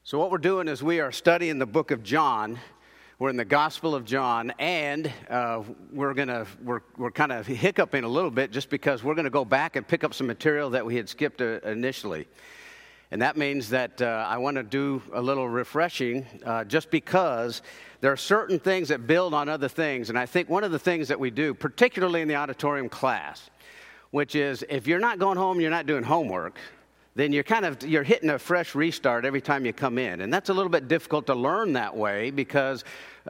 So what we're doing is we are studying the book of John. We're in the Gospel of John, and we're kind of hiccuping a little bit just because we're going to go back and pick up some material that we had skipped initially. And that means that I want to do a little refreshing just because there are certain things that build on other things. And I think one of the things that we do, particularly in the auditorium class, which is if you're not going home, you're not doing homework, then you're hitting a fresh restart every time you come in. And that's a little bit difficult to learn that way because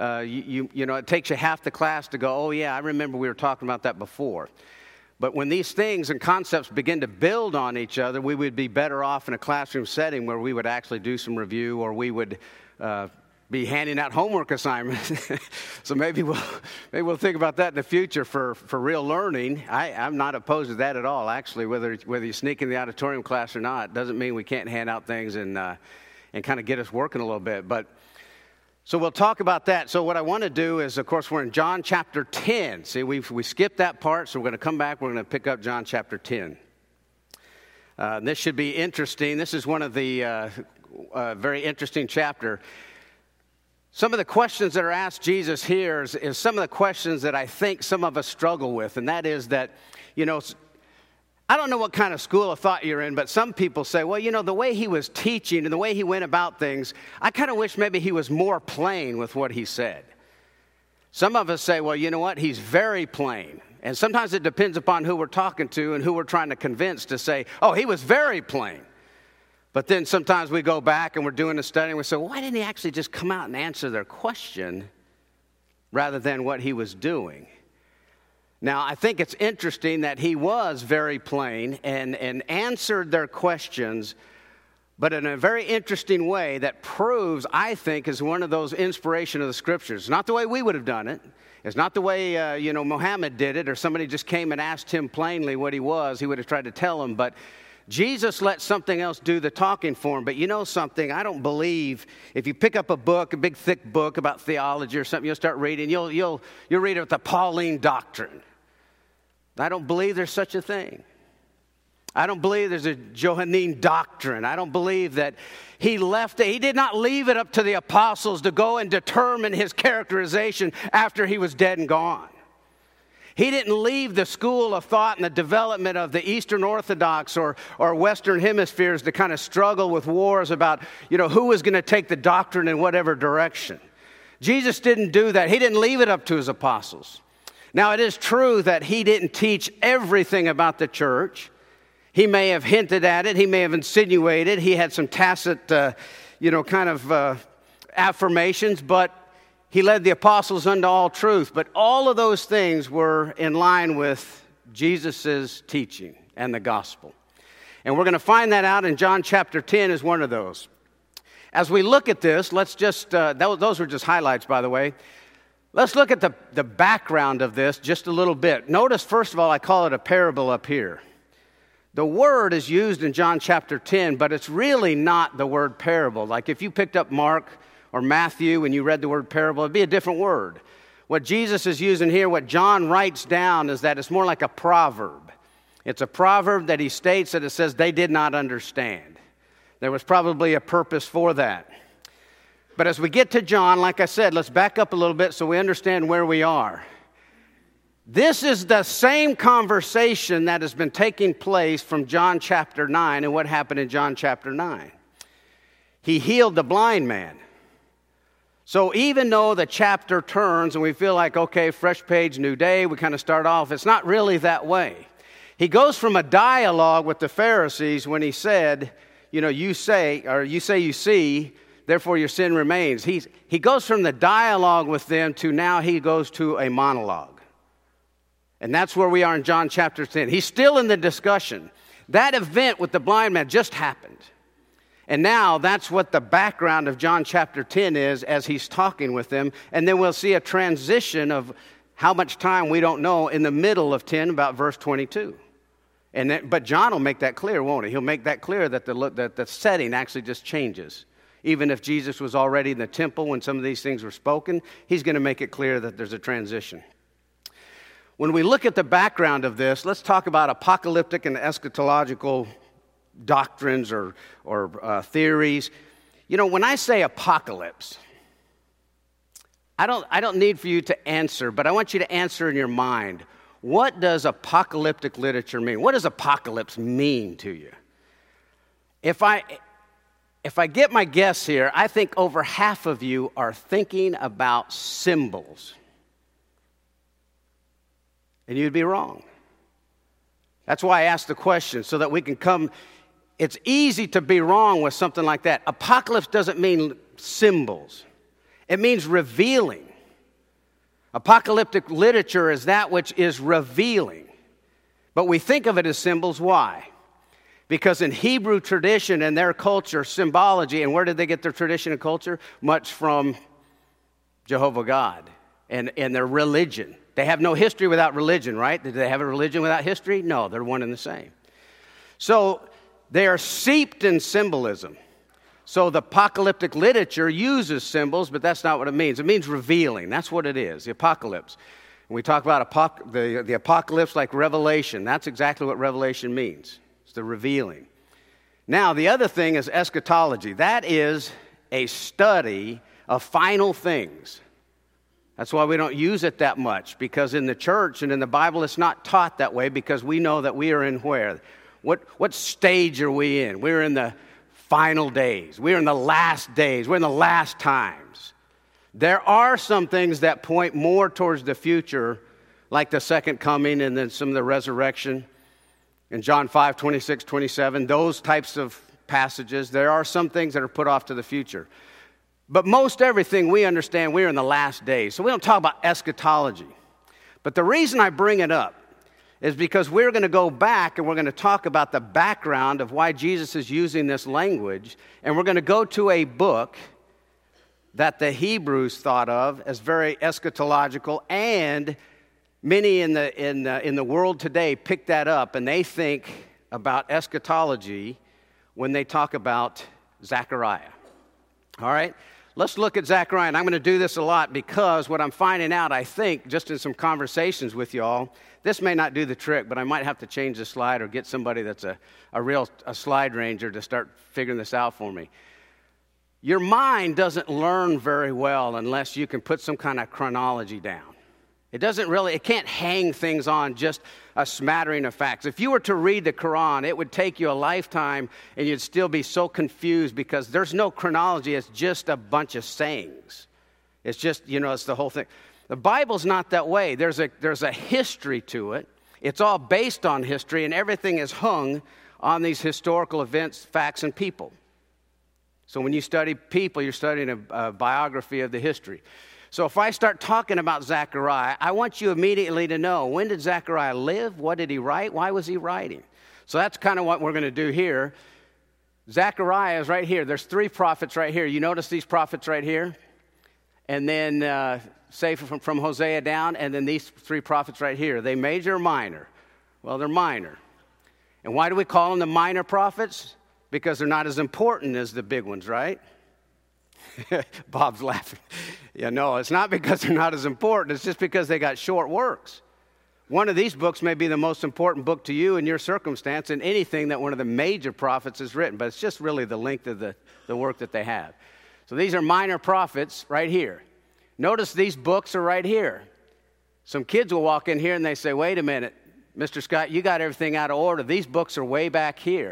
it takes you half the class to go, oh yeah, I remember we were talking about that before. But when these things and concepts begin to build on each other, we would be better off in a classroom setting where we would actually do some review, or we would be handing out homework assignments. So maybe we'll think about that in the future for real learning. I'm not opposed to that at all, actually, whether you sneak in the auditorium class or not. Doesn't mean we can't hand out things and kind of get us working a little bit. So we'll talk about that. So what I want to do is, of course, we're in John chapter 10. See, we skipped that part, so we're going to come back. We're going to pick up John chapter 10. This should be interesting. This is one of the very interesting chapter. Some of the questions that are asked Jesus here is some of the questions that I think some of us struggle with, and that is that, I don't know what kind of school of thought you're in, but some people say, well, the way he was teaching and the way he went about things, I kind of wish maybe he was more plain with what he said. Some of us say, well, you know what, he's very plain. And sometimes it depends upon who we're talking to and who we're trying to convince to say, oh, he was very plain. But then sometimes we go back and we're doing a study and we say, well, why didn't he actually just come out and answer their question rather than what he was doing? Now, I think it's interesting that he was very plain and answered their questions, but in a very interesting way that proves, I think, is one of those inspiration of the Scriptures. Not the way we would have done it. It's not the way, Muhammad did it, or somebody just came and asked him plainly what he was. He would have tried to tell him, but Jesus let something else do the talking for him. But you know something? I don't believe if you pick up a book, a big thick book about theology or something, you'll start reading. You'll read it with the Pauline doctrine. I don't believe there's such a thing. I don't believe there's a Johannine doctrine. I don't believe that he did not leave it up to the apostles to go and determine his characterization after he was dead and gone. He didn't leave the school of thought and the development of the Eastern Orthodox or Western hemispheres to kind of struggle with wars about, who was going to take the doctrine in whatever direction. Jesus didn't do that. He didn't leave it up to his apostles. Now, it is true that he didn't teach everything about the church. He may have hinted at it. He may have insinuated. He had some tacit, affirmations, but he led the apostles unto all truth. But all of those things were in line with Jesus' teaching and the gospel. And we're going to find that out in John chapter 10 is one of those. As we look at this, let's just, those were just highlights, by the way. Let's look at the background of this just a little bit. Notice, first of all, I call it a parable up here. The word is used in John chapter 10, but it's really not the word parable. Like if you picked up Mark or Matthew and you read the word parable, it'd be a different word. What Jesus is using here, what John writes down, is that it's more like a proverb. It's a proverb that he states that it says they did not understand. There was probably a purpose for that. But as we get to John, like I said, let's back up a little bit so we understand where we are. This is the same conversation that has been taking place from John chapter 9 and what happened in John chapter 9. He healed the blind man. So even though the chapter turns and we feel like, okay, fresh page, new day, we kind of start off, it's not really that way. He goes from a dialogue with the Pharisees when he said, you say you see, therefore your sin remains. He goes from the dialogue with them to now he goes to a monologue. And that's where we are in John chapter 10. He's still in the discussion. That event with the blind man just happened. And now that's what the background of John chapter 10 is as he's talking with them. And then we'll see a transition of how much time we don't know in the middle of 10, about verse 22. But John will make that clear, won't he? He'll make that clear that the setting actually just changes. Even if Jesus was already in the temple when some of these things were spoken, he's going to make it clear that there's a transition. When we look at the background of this, let's talk about apocalyptic and eschatological doctrines or theories. You know, when I say apocalypse, I don't need for you to answer, but I want you to answer in your mind. What does apocalyptic literature mean? What does apocalypse mean to you? If I get my guess here, I think over half of you are thinking about symbols. And you'd be wrong. That's why I asked the question, so that we can come. It's easy to be wrong with something like that. Apocalypse doesn't mean symbols. It means revealing. Apocalyptic literature is that which is revealing. But we think of it as symbols. Why? Because in Hebrew tradition and their culture, symbology, and where did they get their tradition and culture? Much from Jehovah God and their religion. They have no history without religion, right? Did they have a religion without history? No, they're one and the same. So they are steeped in symbolism. So the apocalyptic literature uses symbols, but that's not what it means. It means revealing. That's what it is, the apocalypse. When we talk about the apocalypse like Revelation, that's exactly what Revelation means. It's the revealing. Now, the other thing is eschatology. That is a study of final things. That's why we don't use it that much, because in the church and in the Bible it's not taught that way, because we know that we are in where? What stage are we in? We're in the final days. We're in the last days. We're in the last times. There are some things that point more towards the future, like the second coming and then some of the resurrection. In John 5, 26, 27, those types of passages, there are some things that are put off to the future. But most everything we understand, we're in the last days. So we don't talk about eschatology. But the reason I bring it up is because we're going to go back and we're going to talk about the background of why Jesus is using this language. And we're going to go to a book that the Hebrews thought of as very eschatological, and many in the world today pick that up, and they think about eschatology when they talk about Zechariah. All right? Let's look at Zechariah, and I'm going to do this a lot because what I'm finding out, I think, just in some conversations with y'all, this may not do the trick, but I might have to change the slide or get somebody that's a real slide ranger to start figuring this out for me. Your mind doesn't learn very well unless you can put some kind of chronology down. It can't hang things on just a smattering of facts. If you were to read the Quran, it would take you a lifetime and you'd still be so confused because there's no chronology. It's just a bunch of sayings. It's just, it's the whole thing. The Bible's not that way. There's a history to it. It's all based on history, and everything is hung on these historical events, facts, and people. So when you study people, you're studying a biography of the history. So if I start talking about Zechariah, I want you immediately to know, when did Zechariah live? What did he write? Why was he writing? So that's kind of what we're going to do here. Zechariah is right here. There's 3 prophets right here. You notice these prophets right here? And then say from Hosea down, and then these 3 prophets right here. Are they major or minor? Well, they're minor. And why do we call them the minor prophets? Because they're not as important as the big ones, right? Bob's laughing. Yeah, no, it's not because they're not as important. It's just because they got short works. One of these books may be the most important book to you in your circumstance in anything that one of the major prophets has written, but it's just really the length of the work that they have. So these are minor prophets right here. Notice these books are right here. Some kids will walk in here and they say, wait a minute, Mr. Scott, you got everything out of order. These books are way back here.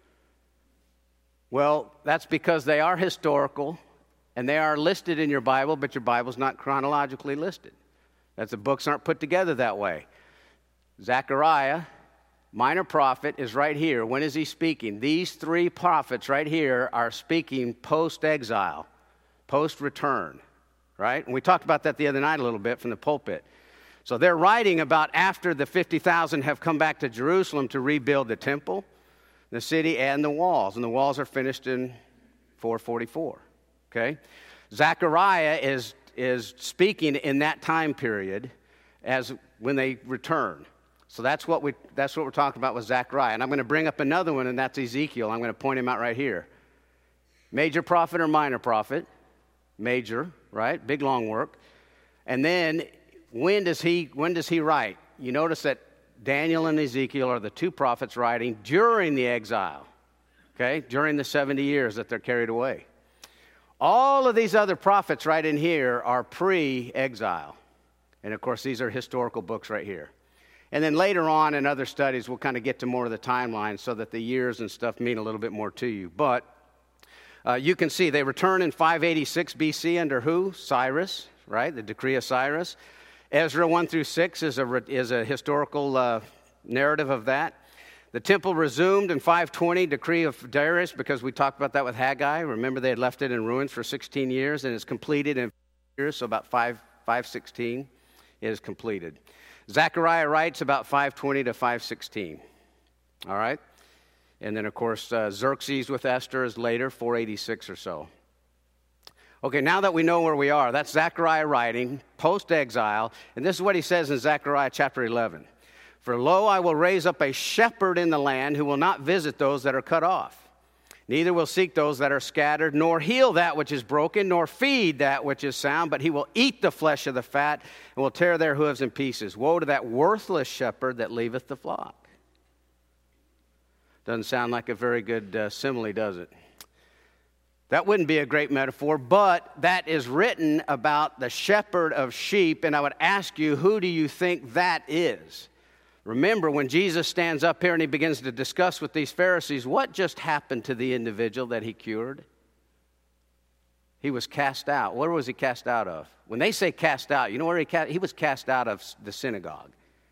Well, that's because they are historical. And they are listed in your Bible, but your Bible's not chronologically listed. The books aren't put together that way. Zechariah, minor prophet, is right here. When is he speaking? These 3 prophets right here are speaking post-exile, post-return, right? And we talked about that the other night a little bit from the pulpit. So they're writing about after the 50,000 have come back to Jerusalem to rebuild the temple, the city, and the walls. And the walls are finished in 444. Okay, Zechariah is speaking in that time period as when they return. So that's what we're talking about with Zechariah. And I'm going to bring up another one, and that's Ezekiel. I'm going to point him out right here. Major prophet or minor prophet? Major, right? Big long work. And then when does he write? You notice that Daniel and Ezekiel are the 2 prophets writing during the exile. Okay, during the 70 years that they're carried away. All of these other prophets right in here are pre-exile. And, of course, these are historical books right here. And then later on in other studies, we'll kind of get to more of the timeline so that the years and stuff mean a little bit more to you. But you can see they return in 586 BC under who? Cyrus, right? The decree of Cyrus. Ezra 1 through 6 is a historical narrative of that. The temple resumed in 520, decree of Darius, because we talked about that with Haggai. Remember, they had left it in ruins for 16 years, and it's completed in years, so about 516 is completed. Zechariah writes about 520 to 516. All right? And then, of course, Xerxes with Esther is later, 486 or so. Okay, now that we know where we are, that's Zechariah writing, post-exile, and this is what he says in Zechariah chapter 11. For lo, I will raise up a shepherd in the land who will not visit those that are cut off. Neither will seek those that are scattered, nor heal that which is broken, nor feed that which is sound, but he will eat the flesh of the fat and will tear their hooves in pieces. Woe to that worthless shepherd that leaveth the flock. Doesn't sound like a very good simile, does it? That wouldn't be a great metaphor, but that is written about the shepherd of sheep, and I would ask you, who do you think that is? Remember, when Jesus stands up here and he begins to discuss with these Pharisees, what just happened to the individual that he cured? He was cast out. Where was he cast out of? When they say cast out, you know where he was cast out of the synagogue.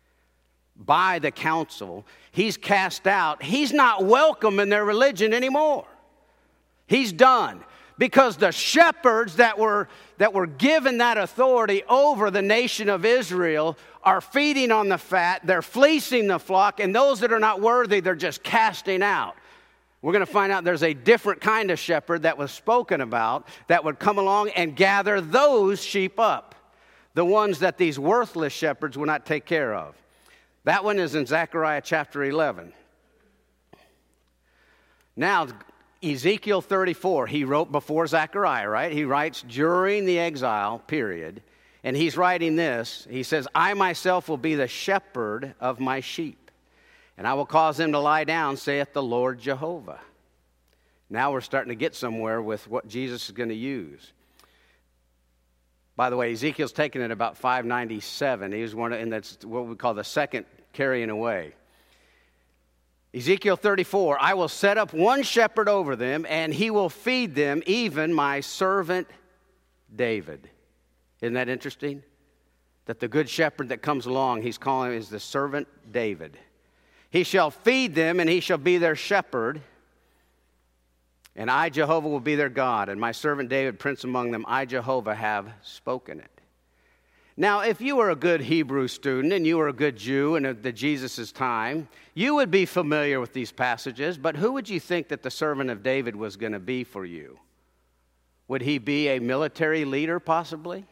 By the council. He's cast out. He's not welcome in their religion anymore. He's done. Because the shepherds that were given that authority over the nation of Israel are feeding on the fat, they're fleecing the flock, and those that are not worthy, they're just casting out. We're going to find out there's a different kind of shepherd that was spoken about that would come along and gather those sheep up, the ones that these worthless shepherds will not take care of. That one is in Zechariah chapter 11. Now, Ezekiel 34, he wrote before Zechariah, right? He writes during the exile period, and he's writing this. He says, I myself will be the shepherd of my sheep, and I will cause them to lie down, saith the Lord Jehovah. Now we're starting to get somewhere with what Jesus is going to use. By the way, Ezekiel's taken it about 597. He was and that's what we call the second carrying away. Ezekiel 34, I will set up one shepherd over them, and he will feed them, even my servant David. Isn't that interesting? That the good shepherd that comes along, he's calling him is the servant David. He shall feed them, and he shall be their shepherd. And I, Jehovah, will be their God, and my servant David, prince among them, I, Jehovah, have spoken it. Now, if you were a good Hebrew student and you were a good Jew in the Jesus' time, you would be familiar with these passages, but who would you think that the servant of David was going to be for you? Would he be a military leader, possibly?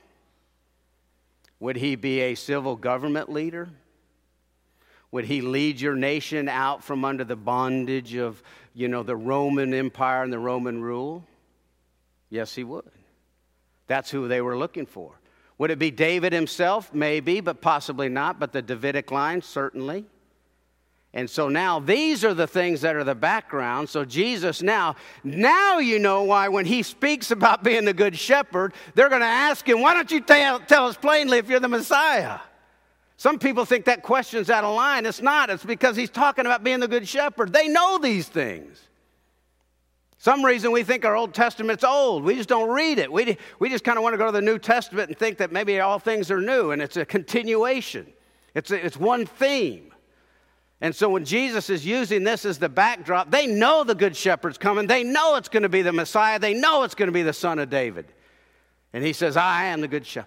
Would he be a civil government leader? Would he lead your nation out from under the bondage of, the Roman Empire and the Roman rule? Yes, he would. That's who they were looking for. Would it be David himself? Maybe, but possibly not. But the Davidic line, certainly. And so now these are the things that are the background. So Jesus now you know why when he speaks about being the good shepherd, they're going to ask him, why don't you tell us plainly if you're the Messiah? Some people think that question's out of line. It's not. It's because he's talking about being the good shepherd. They know these things. Some reason we think our Old Testament's old. We just don't read it. We just kind of want to go to the New Testament and think that maybe all things are new, and it's a continuation. It's one theme. And so when Jesus is using this as the backdrop, they know the good shepherd's coming. They know it's going to be the Messiah. They know it's going to be the Son of David. And he says, I am the good shepherd.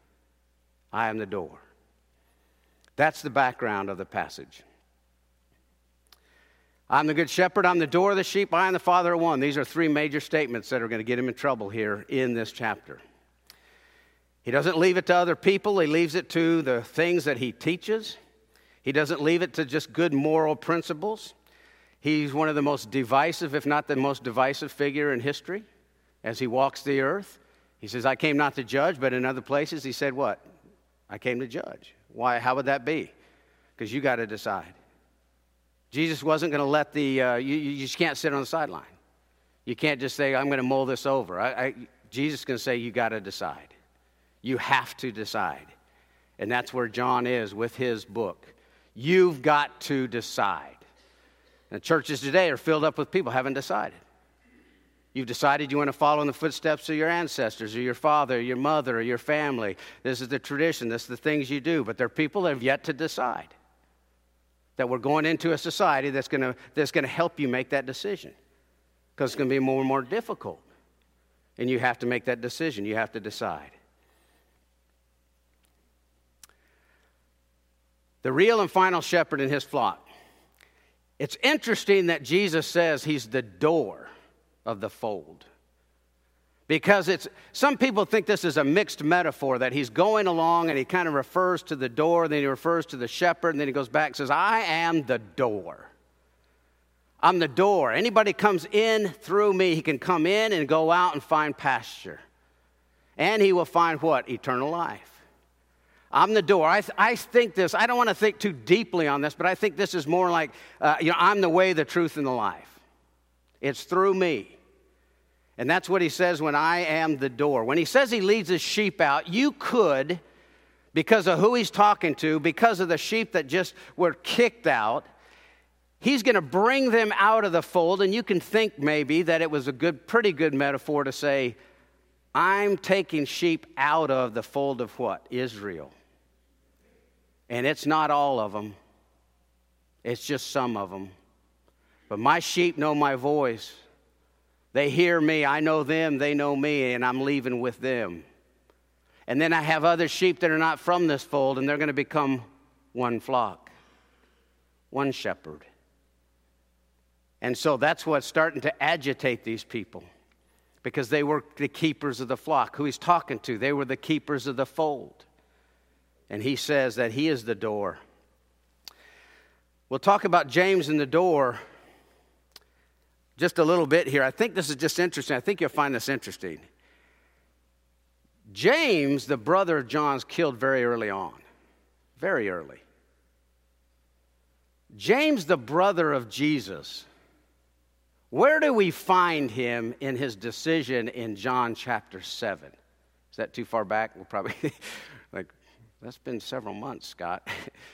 I am the door. That's the background of the passage. I'm the good shepherd, I'm the door of the sheep, I and the Father are one. These are three major statements that are going to get him in trouble here in this chapter. He doesn't leave it to other people. He leaves it to the things that he teaches. He doesn't leave it to just good moral principles. He's one of the most divisive, if not the most divisive figure in history as he walks the earth. He says, I came not to judge, but in other places he said what? I came to judge. Why? How would that be? Because you got to decide. Jesus wasn't going to let you just can't sit on the sideline. You can't just say, I'm going to mull this over. Jesus is going to say, you got to decide. You have to decide. And that's where John is with his book. You've got to decide. And churches today are filled up with people who haven't decided. You've decided you want to follow in the footsteps of your ancestors or your father or your mother or your family. This is the tradition. This is the things you do. But there are people that have yet to decide that we're going into a society that's going to help you make that decision, because it's going to be more and more difficult. And you have to make that decision. You have to decide. The real and final shepherd in his flock. It's interesting that Jesus says he's the door of the fold. Because some people think this is a mixed metaphor, that he's going along and he kind of refers to the door, then he refers to the shepherd, and then he goes back and says, I am the door. I'm the door. Anybody comes in through me, he can come in and go out and find pasture. And he will find what? Eternal life. I'm the door. I think this, I don't want to think too deeply on this, but I think this is more like, I'm the way, the truth, and the life. It's through me. And that's what he says when I am the door. When he says he leads his sheep out, you could, because of who he's talking to, because of the sheep that just were kicked out, he's going to bring them out of the fold. And you can think maybe that it was a pretty good metaphor to say, I'm taking sheep out of the fold of what? Israel. And it's not all of them. It's just some of them. But my sheep know my voice. They hear me, I know them, they know me, and I'm leaving with them. And then I have other sheep that are not from this fold, and they're going to become one flock, one shepherd. And so that's what's starting to agitate these people, because they were the keepers of the flock. Who he's talking to, they were the keepers of the fold. And he says that he is the door. We'll talk about James and the door just a little bit here. I think this is just interesting. I think you'll find this interesting. James, the brother of John, is killed very early on. Very early. James, the brother of Jesus, where do we find him in his decision in John chapter 7? Is that too far back? We'll probably, that's been several months, Scott.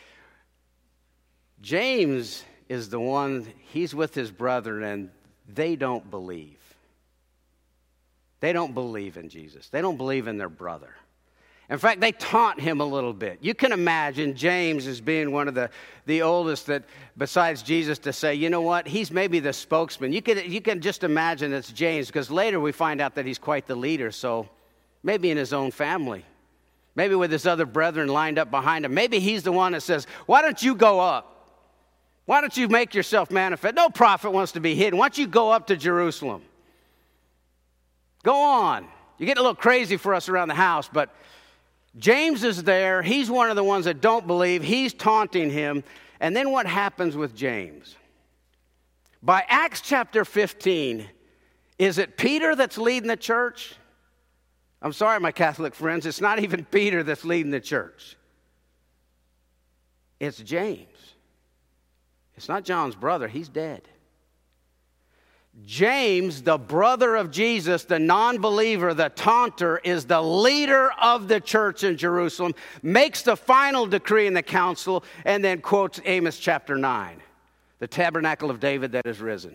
James is the one, he's with his brother, and they don't believe. They don't believe in Jesus. They don't believe in their brother. In fact, they taunt him a little bit. You can imagine James as being one of the oldest that, besides Jesus, to say, you know what, he's maybe the spokesman. You can just imagine it's James, because later we find out that he's quite the leader, so maybe in his own family. Maybe with his other brethren lined up behind him. Maybe he's the one that says, why don't you go up? Why don't you make yourself manifest? No prophet wants to be hidden. Why don't you go up to Jerusalem? Go on. You're getting a little crazy for us around the house, but James is there. He's one of the ones that don't believe. He's taunting him. And then what happens with James? By Acts chapter 15, is it Peter that's leading the church? I'm sorry, my Catholic friends. It's not even Peter that's leading the church. It's James. It's not John's brother. He's dead. James, the brother of Jesus, the non-believer, the taunter, is the leader of the church in Jerusalem, makes the final decree in the council, and then quotes Amos chapter 9, the tabernacle of David that is risen.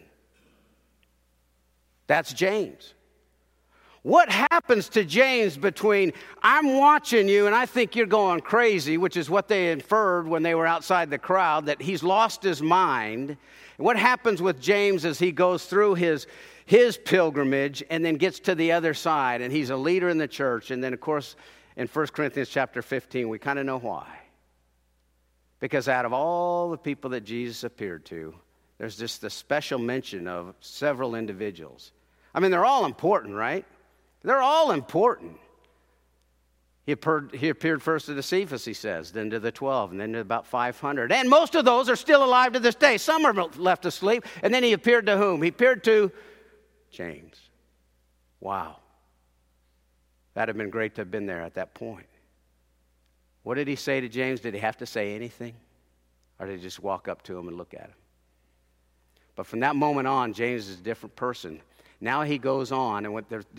That's James. What happens to James between, I'm watching you and I think you're going crazy, which is what they inferred when they were outside the crowd, that he's lost his mind. And what happens with James as he goes through his pilgrimage and then gets to the other side, and he's a leader in the church. And then, of course, in 1 Corinthians chapter 15, we kind of know why. Because out of all the people that Jesus appeared to, there's just the special mention of several individuals. I mean, they're all important, right? They're all important. He appeared first to Cephas, he says, then to the 12, and then to about 500. And most of those are still alive to this day. Some are left asleep. And then he appeared to whom? He appeared to James. Wow. That'd have been great to have been there at that point. What did he say to James? Did he have to say anything? Or did he just walk up to him and look at him? But from that moment on, James is a different person. Now he goes on, and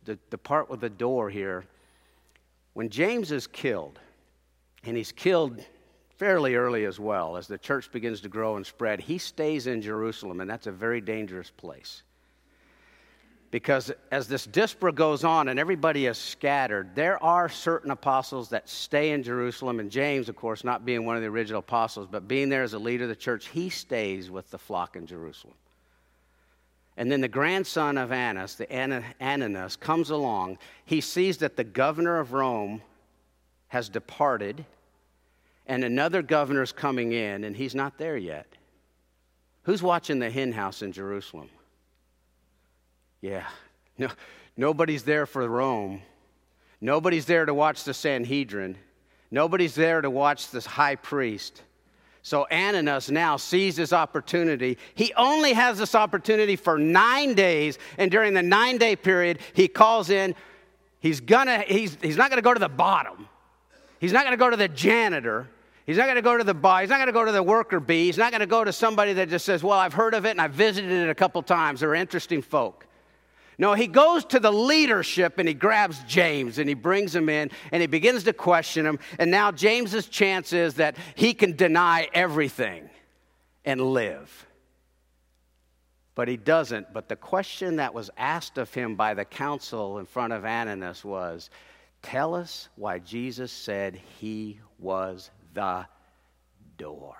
the part with the door here. When James is killed, and he's killed fairly early as well, as the church begins to grow and spread, he stays in Jerusalem, and that's a very dangerous place. Because as this diaspora goes on and everybody is scattered, there are certain apostles that stay in Jerusalem, and James, of course, not being one of the original apostles, but being there as a leader of the church, he stays with the flock in Jerusalem. And then the grandson of Annas, the Ananias, comes along. He sees that the governor of Rome has departed, and another governor's coming in, and he's not there yet. Who's watching the hen house in Jerusalem? Yeah. No, nobody's there for Rome. Nobody's there to watch the Sanhedrin. Nobody's there to watch this high priest. So Ananias now sees this opportunity. He only has this opportunity for 9 days, and during the 9-day period, he calls in. He's not going to go to the bottom. He's not going to go to the janitor. He's not going to go to the bar. He's not going to go to the worker bee. He's not going to go to somebody that just says, well, I've heard of it and I've visited it a couple times. They're interesting folk. No, he goes to the leadership and he grabs James and he brings him in and he begins to question him. And now James's chance is that he can deny everything and live. But he doesn't. But the question that was asked of him by the council in front of Ananias was, tell us why Jesus said he was the door.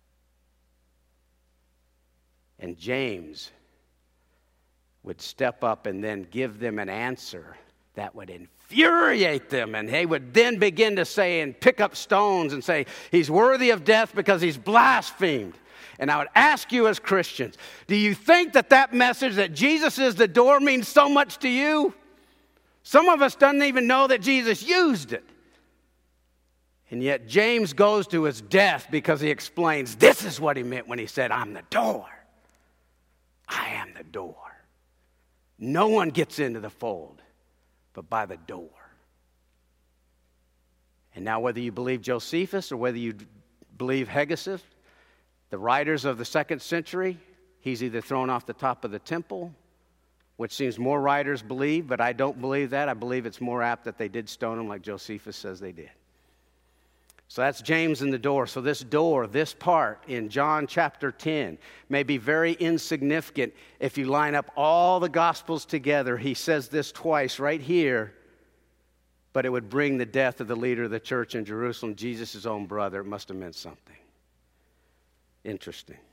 And James would step up and then give them an answer that would infuriate them. And they would then begin to say and pick up stones and say, he's worthy of death because he's blasphemed. And I would ask you as Christians, do you think that message that Jesus is the door means so much to you? Some of us don't even know that Jesus used it. And yet James goes to his death because he explains this is what he meant when he said, I'm the door. I am the door. No one gets into the fold but by the door. And now whether you believe Josephus or whether you believe Hegesippus, the writers of the 2nd century, he's either thrown off the top of the temple, which seems more writers believe, but I don't believe that. I believe it's more apt that they did stone him like Josephus says they did. So that's James and the door. So this door, this part in John chapter 10 may be very insignificant if you line up all the Gospels together. He says this twice right here, but it would bring the death of the leader of the church in Jerusalem, Jesus' own brother. It must have meant something. Interesting.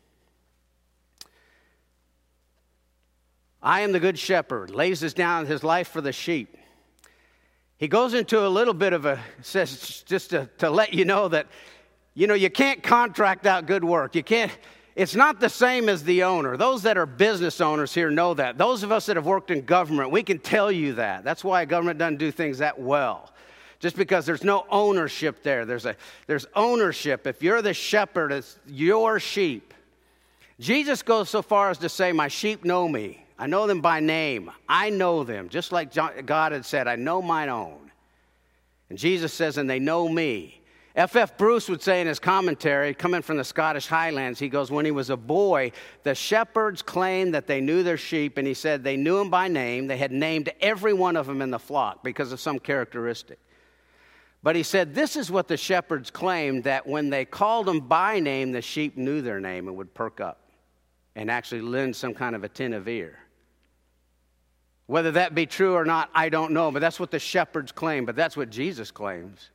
I am the good shepherd, lays this down his life for the sheep. He goes into a little bit of says just to let you know that, you can't contract out good work. You can't, it's not the same as the owner. Those that are business owners here know that. Those of us that have worked in government, we can tell you that. That's why government doesn't do things that well. Just because there's no ownership there. There's ownership. If you're the shepherd, it's your sheep. Jesus goes so far as to say, my sheep know me. I know them by name. I know them. Just like God had said, I know mine own. And Jesus says, and they know me. F.F. Bruce would say in his commentary, coming from the Scottish Highlands, he goes, when he was a boy, the shepherds claimed that they knew their sheep, and he said they knew them by name. They had named every one of them in the flock because of some characteristic. But he said this is what the shepherds claimed, that when they called them by name, the sheep knew their name and would perk up and actually lend some kind of attentive ear. Whether that be true or not, I don't know, but that's what the shepherds claim, but that's what Jesus claims.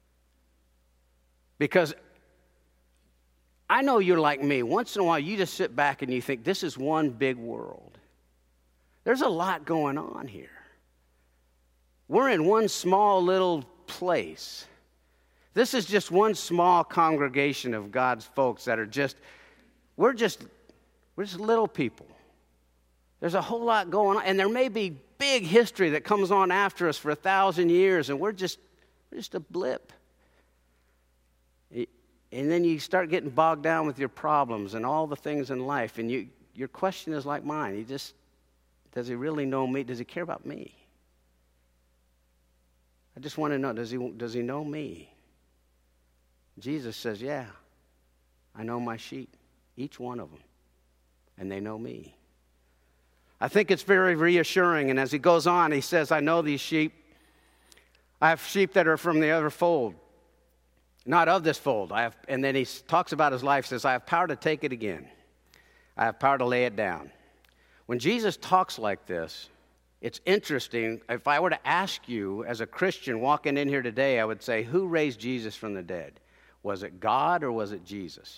Because I know you're like me. Once in a while, you just sit back and you think, this is one big world. There's a lot going on here. We're in one small little place. This is just one small congregation of God's folks that are we're just little people. There's a whole lot going on, and there may be big history that comes on after us for 1,000 years, and we're just a blip. And then you start getting bogged down with your problems and all the things in life, and your question is like mine. Does he really know me? Does he care about me? I just want to know, does he know me? Jesus says, yeah, I know my sheep, each one of them, and they know me. I think it's very reassuring. And as he goes on, he says, I know these sheep. I have sheep that are from the other fold, not of this fold. And then he talks about his life, says, I have power to take it again. I have power to lay it down. When Jesus talks like this, it's interesting. If I were to ask you as a Christian walking in here today, I would say, who raised Jesus from the dead? Was it God or was it Jesus?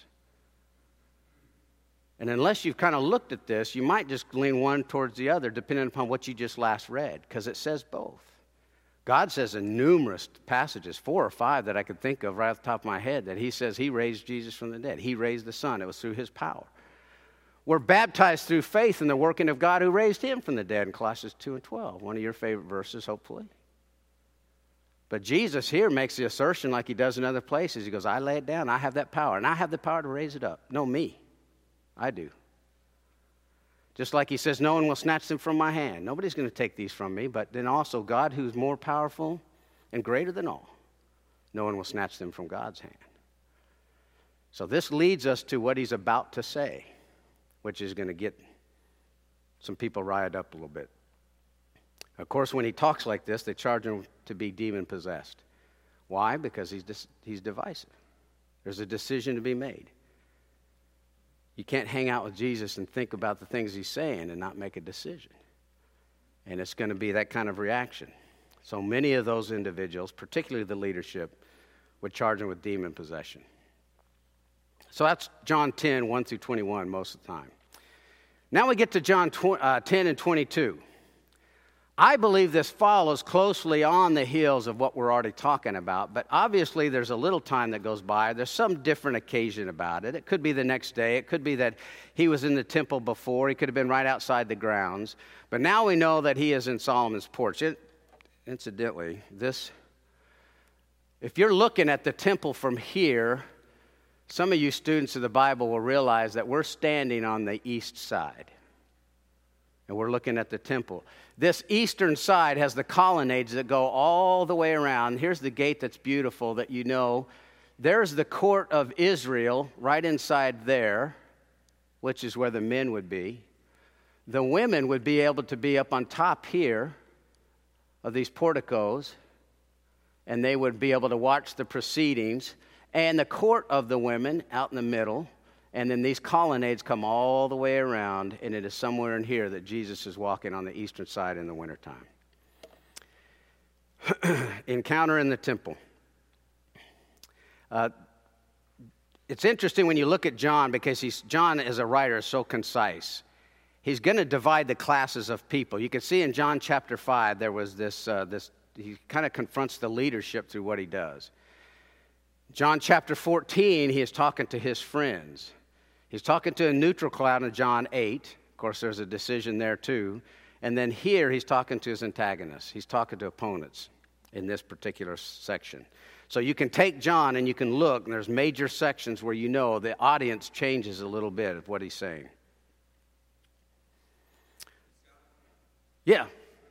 And unless you've kind of looked at this, you might just lean one towards the other, depending upon what you just last read, because it says both. God says in numerous passages, 4 or 5 that I could think of right off the top of my head, that he says he raised Jesus from the dead. He raised the Son. It was through his power. We're baptized through faith in the working of God who raised him from the dead in Colossians 2 and 12, one of your favorite verses, hopefully. But Jesus here makes the assertion like he does in other places. He goes, I lay it down. I have that power, and I have the power to raise it up. No, me. I do. Just like he says, no one will snatch them from my hand. Nobody's going to take these from me, but then also God, who's more powerful and greater than all, no one will snatch them from God's hand. So this leads us to what he's about to say, which is going to get some people riled up a little bit. Of course, when he talks like this, they charge him to be demon-possessed. Why? Because he's divisive. There's a decision to be made. You can't hang out with Jesus and think about the things he's saying and not make a decision. And it's going to be that kind of reaction. So many of those individuals, particularly the leadership, would charge him with demon possession. So that's John 10, 1 through 21 most of the time. Now we get to John 10 and 22. I believe this follows closely on the heels of what we're already talking about, but obviously there's a little time that goes by. There's some different occasion about it. It could be the next day. It could be that he was in the temple before. He could have been right outside the grounds. But now we know that he is in Solomon's porch. Incidentally, if you're looking at the temple from here, some of you students of the Bible will realize that we're standing on the east side. And we're looking at the temple. This eastern side has the colonnades that go all the way around. Here's the gate that's beautiful that you know. There's the court of Israel right inside there, which is where the men would be. The women would be able to be up on top here of these porticos, and they would be able to watch the proceedings. And the court of the women out in the middle. And then these colonnades come all the way around, and it is somewhere in here that Jesus is walking on the eastern side in the wintertime. Encounter in the temple. It's interesting when you look at John, because John as a writer is so concise. He's going to divide the classes of people. You can see in John chapter 5, there was this he kind of confronts the leadership through what he does. John chapter 14, he is talking to his friends. He's talking to a neutral crowd in John 8. Of course, there's a decision there too. And then here, he's talking to his antagonists. He's talking to opponents in this particular section. So you can take John and you can look, and there's major sections where you know the audience changes a little bit of what he's saying. Yeah.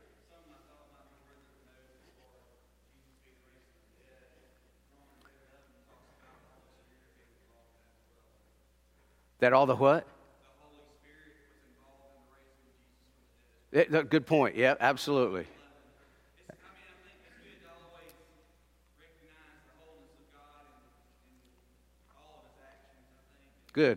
That all the what? The Holy Spirit was involved in the raising of Jesus from the dead. Good point. Yeah, absolutely. I think it's good to always recognize the wholeness of God in all of his actions, I think. Good.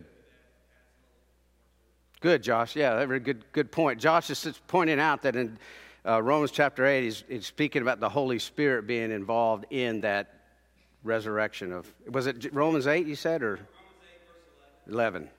Good, Josh. Yeah, very good point. Josh is pointing out that in Romans chapter 8, he's speaking about the Holy Spirit being involved in that resurrection of, was it Romans 8 you said, or? 11.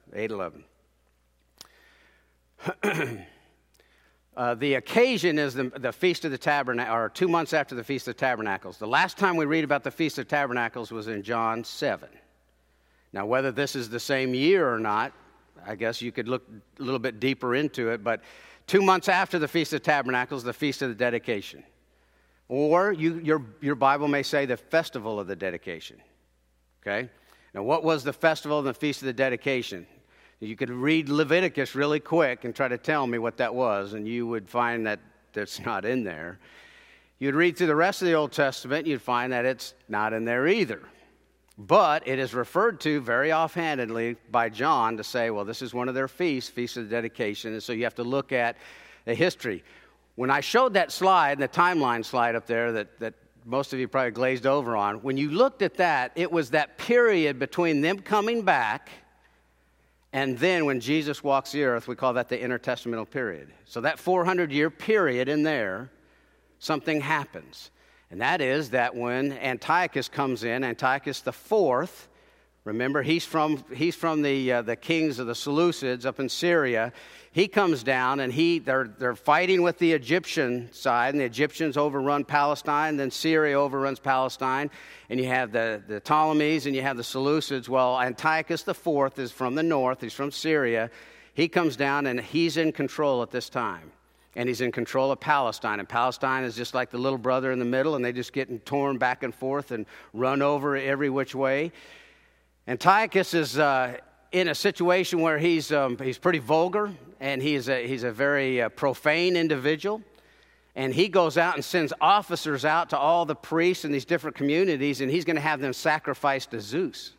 The occasion is the Feast of the Tabernacle, or 2 months after the Feast of Tabernacles. The last time we read about the Feast of Tabernacles was in John 7. Now, whether this is the same year or not, I guess you could look a little bit deeper into it, but 2 months after the Feast of Tabernacles, the Feast of the Dedication. Or your Bible may say the Festival of the Dedication. Okay? Now, what was the festival and the Feast of the Dedication? You could read Leviticus really quick and try to tell me what that was, and you would find that that's not in there. You'd read through the rest of the Old Testament, and you'd find that it's not in there either. But it is referred to very offhandedly by John to say, well, this is one of their feasts, Feast of the Dedication, and so you have to look at the history. When I showed that slide, the timeline slide up there that most of you probably glazed over on, when you looked at that, it was that period between them coming back and then when Jesus walks the earth. We call that the intertestamental period. So that 400-year period in there, something happens. And that is that when Antiochus comes in, Antiochus IV, remember he's from the kings of the Seleucids up in Syria. He comes down and they're fighting with the Egyptian side, and the Egyptians overrun Palestine, then Syria overruns Palestine, and you have the Ptolemies and you have the Seleucids. Well, Antiochus IV is from the north, he's from Syria. He comes down and he's in control at this time. And he's in control of Palestine. And Palestine is just like the little brother in the middle, and they just getting torn back and forth and run over every which way. Antiochus is in a situation where he's pretty vulgar, and he's a very profane individual. And he goes out and sends officers out to all the priests in these different communities, and he's going to have them sacrifice to Zeus.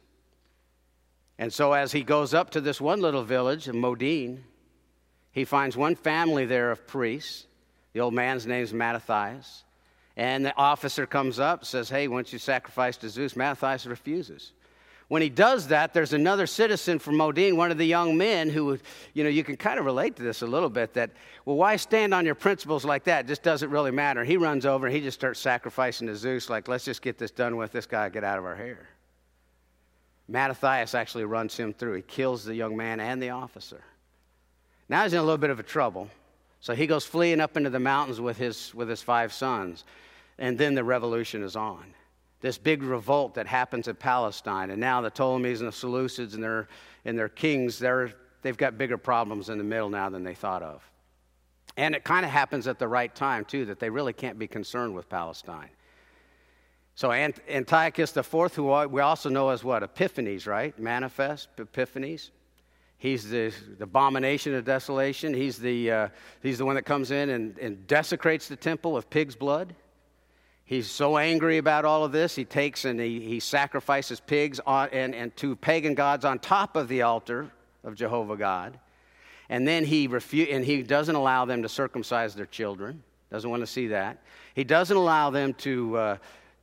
And so as he goes up to this one little village in Modin, he finds one family there of priests. The old man's name is Mattathias. And the officer comes up and says, hey, why don't you sacrifice to Zeus? Mattathias refuses. When he does that, there's another citizen from Modin, one of the young men who, you can kind of relate to this a little bit, that, well, why stand on your principles like that? It just doesn't really matter. He runs over and he just starts sacrificing to Zeus, like, let's just get this done with. This guy, get out of our hair. Mattathias actually runs him through. He kills the young man and the officer. Now he's in a little bit of a trouble. So he goes fleeing up into the mountains with his 5 sons. And then the revolution is on. This big revolt that happens in Palestine. And now the Ptolemies and the Seleucids and their kings, they've got bigger problems in the middle now than they thought of. And it kind of happens at the right time, too, that they really can't be concerned with Palestine. So Antiochus IV, who we also know as what? Epiphanes, right? Manifest, Epiphanes. He's the abomination of desolation. He's the one that comes in and desecrates the temple with pig's blood. He's so angry about all of this, he takes and he sacrifices pigs and to pagan gods on top of the altar of Jehovah God. And then he doesn't allow them to circumcise their children. Doesn't want to see that. He doesn't allow them to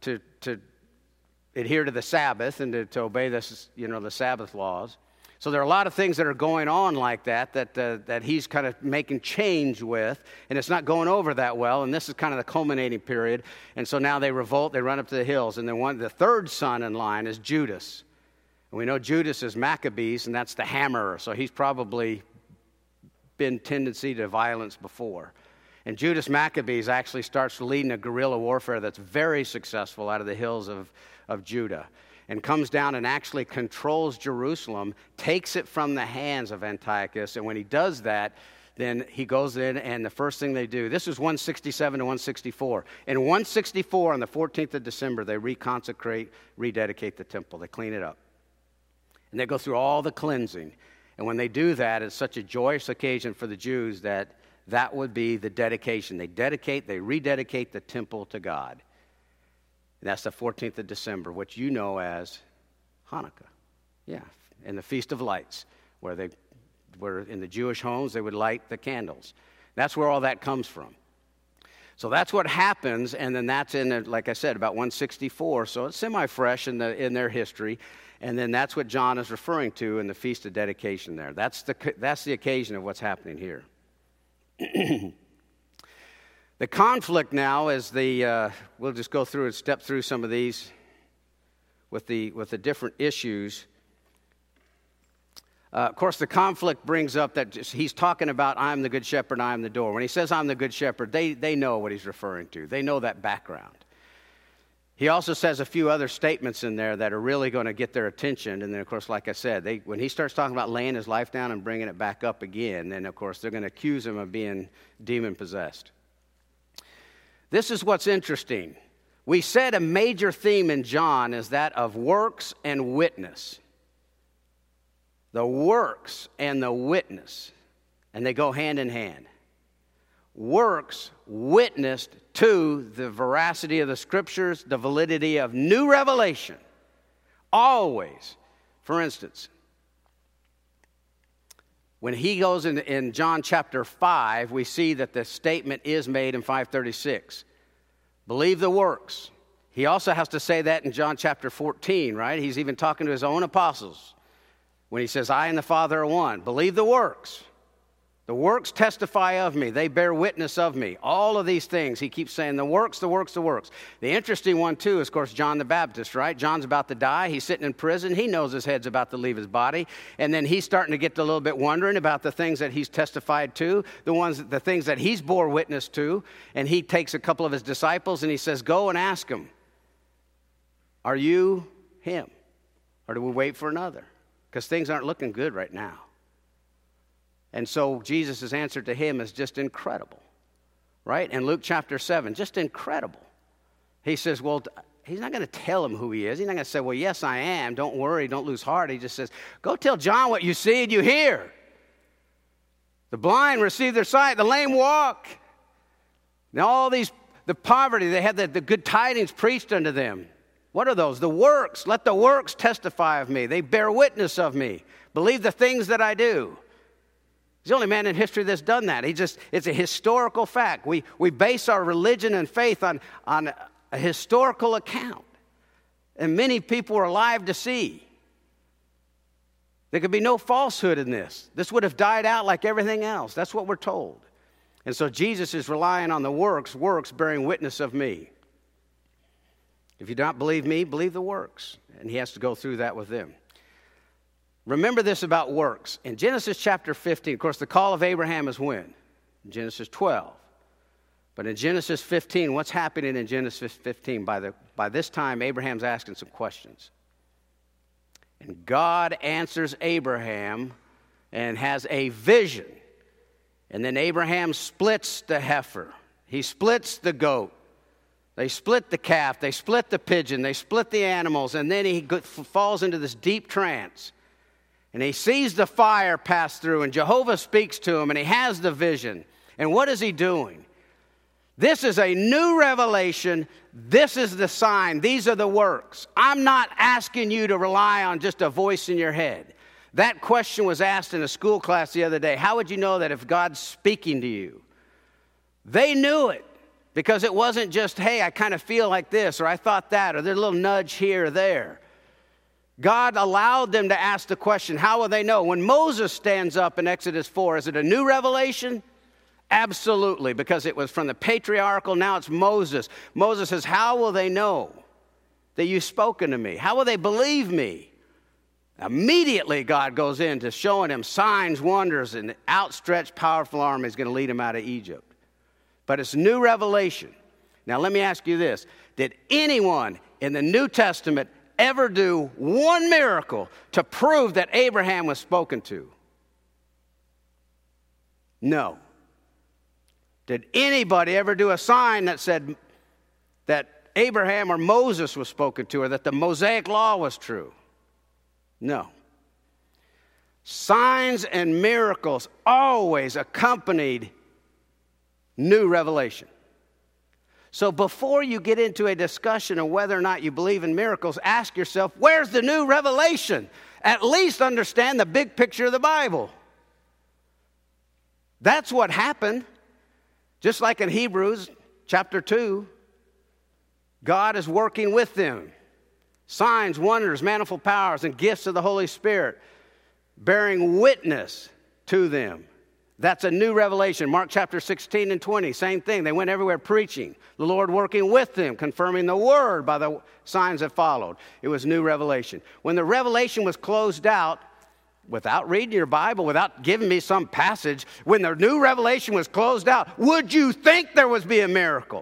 adhere to the Sabbath and to obey the Sabbath laws. So there are a lot of things that are going on like that he's kind of making change with, and it's not going over that well, and this is kind of the culminating period. And so now they revolt, they run up to the hills, and then the third son in line is Judas. And we know Judas is Maccabees, and that's the hammerer, so he's probably been tendency to violence before. And Judas Maccabees actually starts leading a guerrilla warfare that's very successful out of the hills of Judah, and comes down and actually controls Jerusalem, takes it from the hands of Antiochus. And when he does that, then he goes in, and the first thing they do, this is 167 to 164. In 164, on the 14th of December, they reconsecrate, rededicate the temple. They clean it up. And they go through all the cleansing. And when they do that, it's such a joyous occasion for the Jews that would be the dedication. They rededicate the temple to God. And that's the 14th of December, which you know as Hanukkah. Yeah, and the Feast of Lights, where in the Jewish homes they would light the candles. That's where all that comes from. So that's what happens, and then that's like I said, about 164. So it's semi-fresh in their history, and then that's what John is referring to in the Feast of Dedication there. That's the occasion of what's happening here. The conflict now is we'll just go through and step through some of these with the different issues. Of course, the conflict brings up that he's talking about, I'm the good shepherd, I'm the door. When he says I'm the good shepherd, they know what he's referring to. They know that background. He also says a few other statements in there that are really going to get their attention. And then, of course, like I said, when he starts talking about laying his life down and bringing it back up again, then, of course, they're going to accuse him of being demon-possessed. This is what's interesting. We said a major theme in John is that of works and witness. The works and the witness, and they go hand in hand. Works witnessed to the veracity of the Scriptures, the validity of new revelation. Always. For instance, when he goes in John chapter 5, we see that the statement is made in 5:36. Believe the works. He also has to say that in John chapter 14, right? He's even talking to his own apostles when he says, I and the Father are one. Believe the works. The works testify of me. They bear witness of me. All of these things, he keeps saying, the works, the works, the works. The interesting one, too, is, of course, John the Baptist, right? John's about to die. He's sitting in prison. He knows his head's about to leave his body. And then he's starting to get a little bit wondering about the things that he's testified to, the things that he's bore witness to. And he takes a couple of his disciples and he says, go and ask him, are you him? Or do we wait for another? Because things aren't looking good right now. And so Jesus' answer to him is just incredible, right? In Luke chapter 7, just incredible. He says, well, he's not going to tell him who he is. He's not going to say, well, yes, I am. Don't worry. Don't lose heart. He just says, go tell John what you see and you hear. The blind receive their sight. The lame walk. Now all these, the poverty, they had the good tidings preached unto them. What are those? The works. Let the works testify of me. They bear witness of me. Believe the things that I do. He's the only man in history that's done that. It's a historical fact. We base our religion and faith on a historical account. And many people are alive to see. There could be no falsehood in this. This would have died out like everything else. That's what we're told. And so Jesus is relying on the works bearing witness of me. If you don't believe me, believe the works. And he has to go through that with them. Remember this about works. In Genesis chapter 15, of course, the call of Abraham is when? In Genesis 12. But in Genesis 15, what's happening in Genesis 15? By this time, Abraham's asking some questions. And God answers Abraham and has a vision. And then Abraham splits the heifer. He splits the goat. They split the calf. They split the pigeon. They split the animals. And then he falls into this deep trance. And he sees the fire pass through, and Jehovah speaks to him, and he has the vision. And what is he doing? This is a new revelation. This is the sign. These are the works. I'm not asking you to rely on just a voice in your head. That question was asked in a school class the other day. How would you know that if God's speaking to you? They knew it because it wasn't just, hey, I kind of feel like this, or I thought that, or there's a little nudge here or there. God allowed them to ask the question, how will they know? When Moses stands up in Exodus 4, is it a new revelation? Absolutely, because it was from the patriarchal, now it's Moses. Moses says, how will they know that you've spoken to me? How will they believe me? Immediately, God goes into showing him signs, wonders, and the outstretched, powerful arm is going to lead him out of Egypt. But it's new revelation. Now, let me ask you this. Did anyone in the New Testament ever do one miracle to prove that Abraham was spoken to? No. Did anybody ever do a sign that said that Abraham or Moses was spoken to, or that the Mosaic law was true? No. Signs and miracles always accompanied new revelation. So before you get into a discussion of whether or not you believe in miracles, ask yourself, where's the new revelation? At least understand the big picture of the Bible. That's what happened. Just like in Hebrews chapter 2, God is working with them. Signs, wonders, manifold powers, and gifts of the Holy Spirit, bearing witness to them. That's a new revelation. Mark chapter 16 and 20, same thing. They went everywhere preaching. The Lord working with them, confirming the word by the signs that followed. It was new revelation. When the revelation was closed out, without reading your Bible, without giving me some passage, when the new revelation was closed out, would you think there would be a miracle?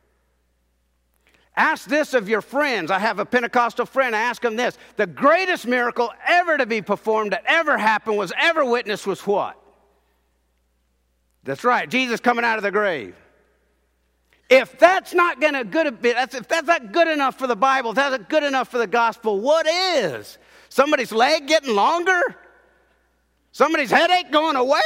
Ask this of your friends. I have a Pentecostal friend. I ask him this. The greatest miracle ever to be performed, that ever happened, was ever witnessed, was what? That's right, Jesus coming out of the grave. If that's not going to if that's not good enough for the Bible, if that's not good enough for the gospel, what is? Somebody's leg getting longer? Somebody's headache going away?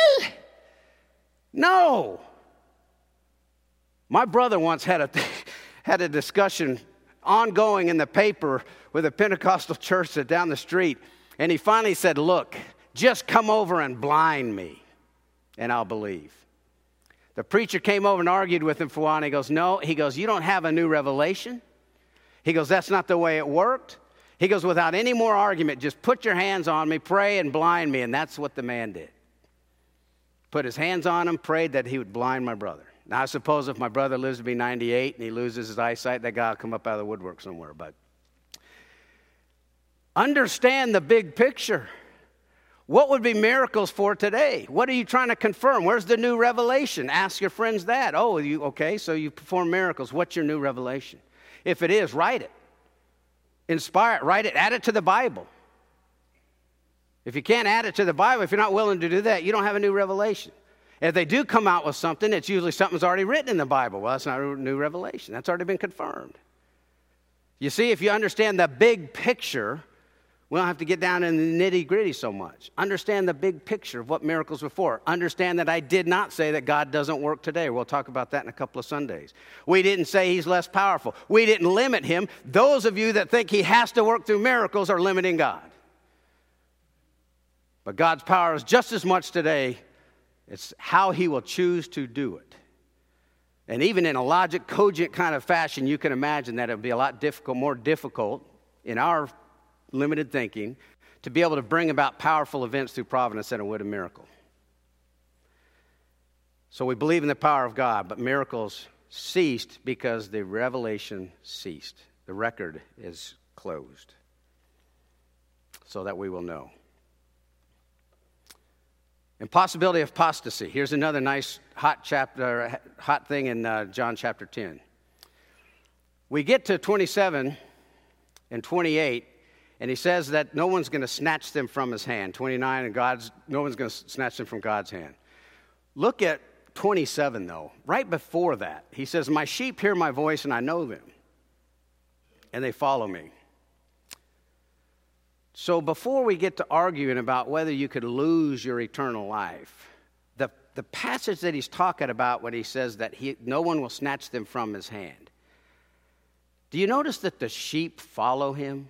No. My brother once had a discussion ongoing in the paper with a Pentecostal church that down the street. And he finally said, look, just come over and blind me, and I'll believe. The preacher came over and argued with him for a while, and he goes, no. He goes, you don't have a new revelation. He goes, that's not the way it worked. He goes, without any more argument, just put your hands on me, pray, and blind me. And that's what the man did. Put his hands on him, prayed that he would blind my brother. Now, I suppose if my brother lives to be 98 and he loses his eyesight, that guy will come up out of the woodwork somewhere. But understand the big picture. What would be miracles for today? What are you trying to confirm? Where's the new revelation? Ask your friends that. Oh, okay, so you perform miracles. What's your new revelation? If it is, write it. Inspire it, write it, add it to the Bible. If you can't add it to the Bible, if you're not willing to do that, you don't have a new revelation. If they do come out with something, it's usually something's already written in the Bible. Well, that's not a new revelation. That's already been confirmed. You see, if you understand the big picture, we don't have to get down in the nitty-gritty so much. Understand the big picture of what miracles were for. Understand that I did not say that God doesn't work today. We'll talk about that in a couple of Sundays. We didn't say he's less powerful. We didn't limit him. Those of you that think he has to work through miracles are limiting God. But God's power is just as much today. It's how he will choose to do it. And even in a logic, cogent kind of fashion, you can imagine that it would be a lot more difficult in our limited thinking to be able to bring about powerful events through providence than it would a miracle. So we believe in the power of God, but miracles ceased because the revelation ceased. The record is closed so that we will know. Impossibility of apostasy. Here's another nice hot thing in John chapter 10. We get to 27 and 28, and he says that no one's going to snatch them from his hand. 29, and no one's going to snatch them from God's hand. Look at 27, though. Right before that, he says, my sheep hear my voice, and I know them, and they follow me. So before we get to arguing about whether you could lose your eternal life, the passage that he's talking about when he says that no one will snatch them from his hand, do you notice that the sheep follow him?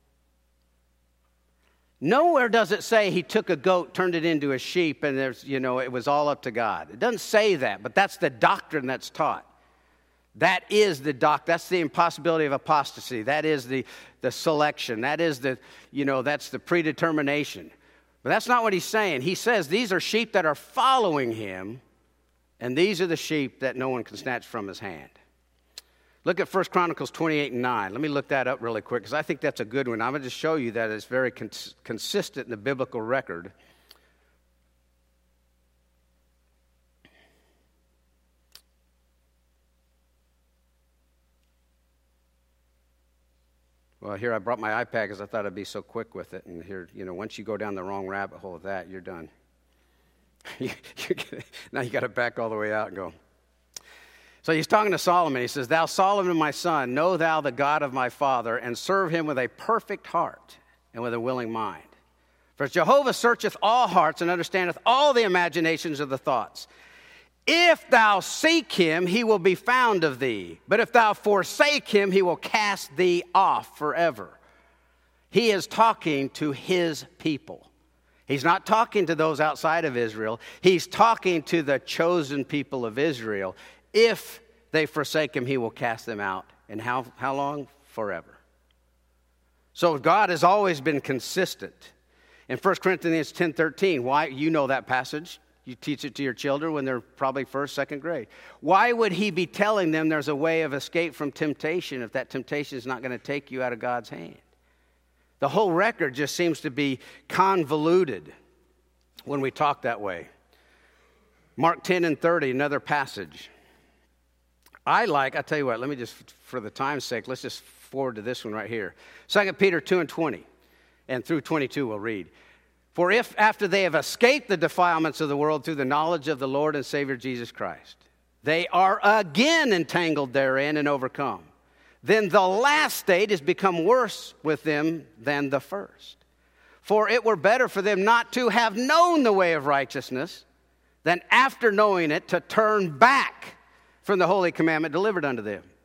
Nowhere does it say he took a goat, turned it into a sheep, and it was all up to God. It doesn't say that, but that's the doctrine that's taught. That is that's the impossibility of apostasy. That is the selection. That is that's the predetermination. But that's not what he's saying. He says these are sheep that are following him, and these are the sheep that no one can snatch from his hand. Look at 1 Chronicles 28 and 9. Let me look that up really quick because I think that's a good one. I'm going to just show you that it's very consistent in the biblical record. Well, here I brought my iPad because I thought I'd be so quick with it. And here, once you go down the wrong rabbit hole with that, you're done. Now you got to back all the way out and go. So he's talking to Solomon. He says, thou Solomon, my son, know thou the God of my father, and serve him with a perfect heart and with a willing mind. For Jehovah searcheth all hearts and understandeth all the imaginations of the thoughts. If thou seek him, he will be found of thee. But if thou forsake him, he will cast thee off forever. He is talking to his people. He's not talking to those outside of Israel. He's talking to the chosen people of Israel. If they forsake him, he will cast them out. And how long? Forever. So God has always been consistent. In 1 Corinthians 10:13, why? You know that passage. You teach it to your children when they're probably first, second grade. Why would he be telling them there's a way of escape from temptation if that temptation is not going to take you out of God's hand? The whole record just seems to be convoluted when we talk that way. Mark 10 and 30, another passage. I tell you what, let me just, for the time's sake, let's just forward to this one right here. 2 Peter 2 and 20, and through 22 we'll read. For if after they have escaped the defilements of the world through the knowledge of the Lord and Savior Jesus Christ, they are again entangled therein and overcome, then the last state has become worse with them than the first. For it were better for them not to have known the way of righteousness than after knowing it to turn back from the holy commandment delivered unto them.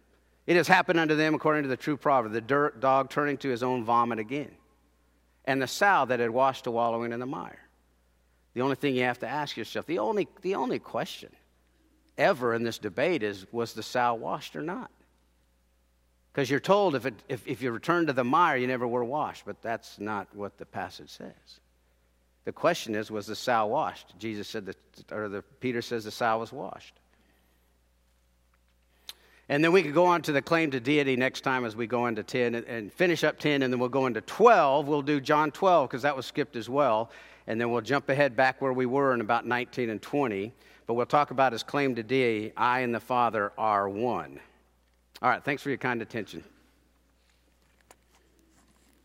It has happened unto them according to the true proverb, the dirt dog turning to his own vomit again, and the sow that had washed to wallowing in the mire. The only thing you have to ask yourself, the only question ever in this debate is, was the sow washed or not? Because you're told if you return to the mire, you never were washed, but that's not what the passage says. The question is, was the sow washed? Jesus said Peter says the sow was washed. And then we could go on to the claim to deity next time as we go into 10 and finish up 10, and then we'll go into 12. We'll do John 12 because that was skipped as well. And then we'll jump ahead back where we were in about 19 and 20. But we'll talk about his claim to deity, I and the Father are one. All right, thanks for your kind attention.